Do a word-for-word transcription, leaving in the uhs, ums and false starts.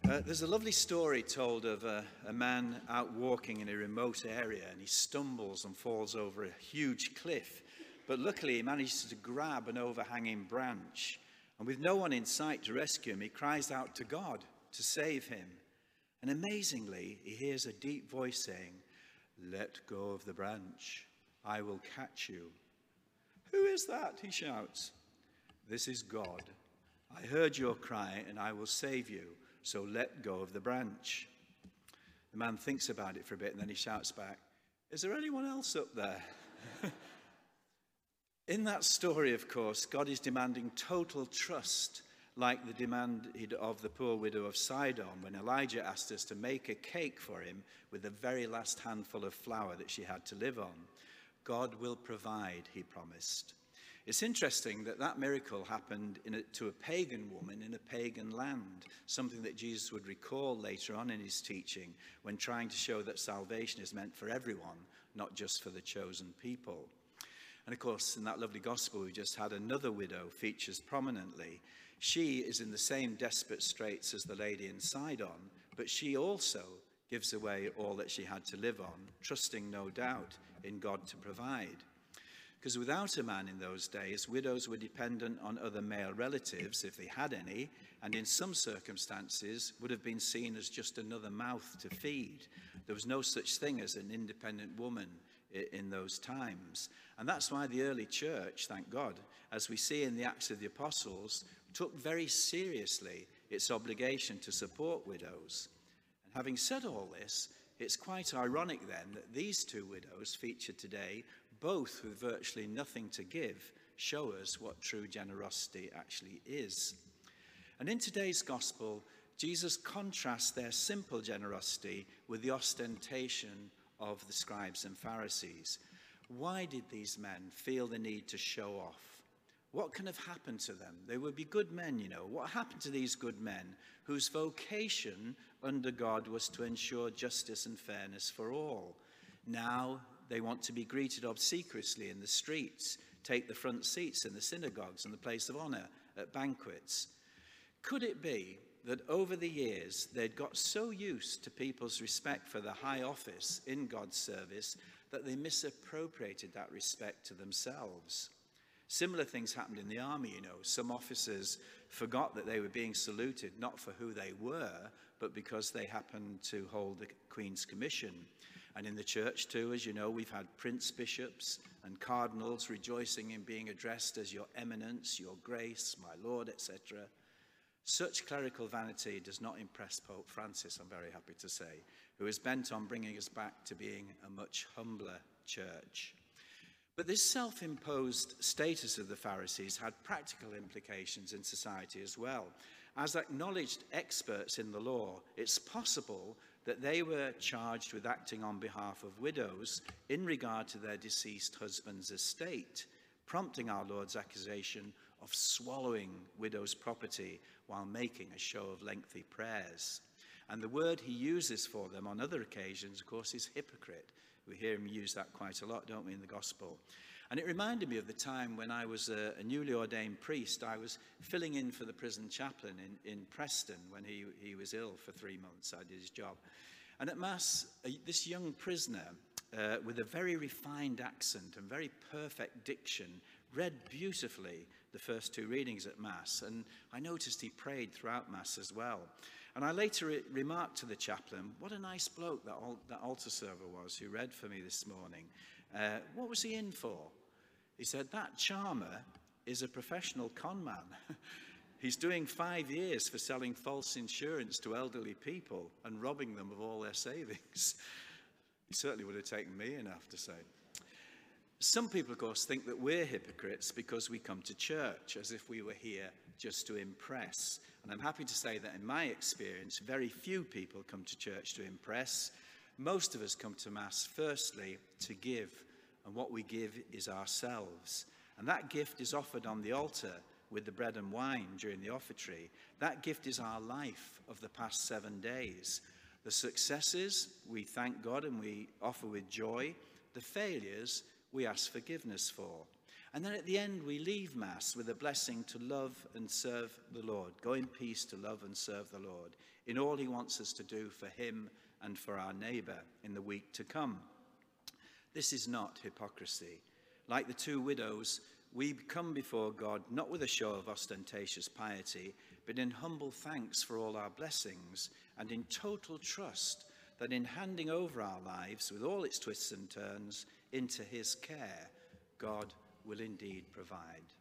Uh, there's a lovely story told of a, a man out walking in a remote area, and he stumbles and falls over a huge cliff. But luckily he manages to grab an overhanging branch, and with no one in sight to rescue him, he cries out to God to save him. And amazingly, he hears a deep voice saying, "Let go of the branch, I will catch you." "Who is that?" he shouts. "This is God. I heard your cry and I will save you. So let go of the branch." The man thinks about it for a bit and then he shouts back, "Is there anyone else up there?" In that story, of course, God is demanding total trust, like the demand of the poor widow of Sidon when Elijah asked us to make a cake for him with the very last handful of flour that she had to live on. God will provide, he promised. It's interesting that that miracle happened in a, to a pagan woman in a pagan land, something that Jesus would recall later on in his teaching when trying to show that salvation is meant for everyone, not just for the chosen people. And of course, in that lovely gospel we just had, another widow features prominently. She is in the same desperate straits as the lady in Sidon, but she also gives away all that she had to live on, trusting no doubt in God to provide. Because without a man in those days, widows were dependent on other male relatives, if they had any, and in some circumstances would have been seen as just another mouth to feed. There was no such thing as an independent woman in those times. And that's why the early church, thank God, as we see in the Acts of the Apostles, took very seriously its obligation to support widows. And having said all this, it's quite ironic then that these two widows featured today, both with virtually nothing to give, show us what true generosity actually is. And in today's gospel, Jesus contrasts their simple generosity with the ostentation of the scribes and Pharisees. Why did these men feel the need to show off? What can have happened to them? They would be good men, you know. What happened to these good men whose vocation under God was to ensure justice and fairness for all? Now they want to be greeted obsequiously in the streets, take the front seats in the synagogues and the place of honor at banquets. Could it be that over the years they'd got so used to people's respect for the high office in God's service that they misappropriated that respect to themselves? Similar things happened in the army, you know. Some officers forgot that they were being saluted not for who they were, but because they happened to hold the Queen's commission. And in the church too, as you know, we've had prince bishops and cardinals rejoicing in being addressed as your eminence, your grace, my lord, et cetera. Such clerical vanity does not impress Pope Francis, I'm very happy to say, who is bent on bringing us back to being a much humbler church. But this self-imposed status of the Pharisees had practical implications in society as well. As acknowledged experts in the law, it's possible that they were charged with acting on behalf of widows in regard to their deceased husband's estate, prompting our Lord's accusation of swallowing widows' property while making a show of lengthy prayers. And the word he uses for them on other occasions, of course, is hypocrite. We hear him use that quite a lot, don't we, in the gospel? And it reminded me of the time when I was a, a newly ordained priest. I was filling in for the prison chaplain in, in Preston when he, he was ill for three months. I did his job. And at Mass, uh, this young prisoner uh, with a very refined accent and very perfect diction read beautifully the first two readings at Mass. And I noticed he prayed throughout Mass as well. And I later re remarked to the chaplain, what a nice bloke that, al that altar server was who read for me this morning. Uh, what was he in for? He said, that charmer is a professional con man. He's doing five years for selling false insurance to elderly people and robbing them of all their savings. He certainly would have taken me in, I have to say. Some people, of course, think that we're hypocrites because we come to church as if we were here just to impress. And I'm happy to say that in my experience, very few people come to church to impress. Most of us come to Mass, firstly, to give. And what we give is ourselves. And that gift is offered on the altar with the bread and wine during the offertory. That gift is our life of the past seven days. The successes, we thank God and we offer with joy. The failures, we ask forgiveness for. And then at the end, we leave Mass with a blessing to love and serve the Lord. Go in peace to love and serve the Lord in all he wants us to do for him and for our neighbour in the week to come. This is not hypocrisy. Like the two widows, we come before God not with a show of ostentatious piety, but in humble thanks for all our blessings and in total trust that in handing over our lives with all its twists and turns into his care, God will indeed provide.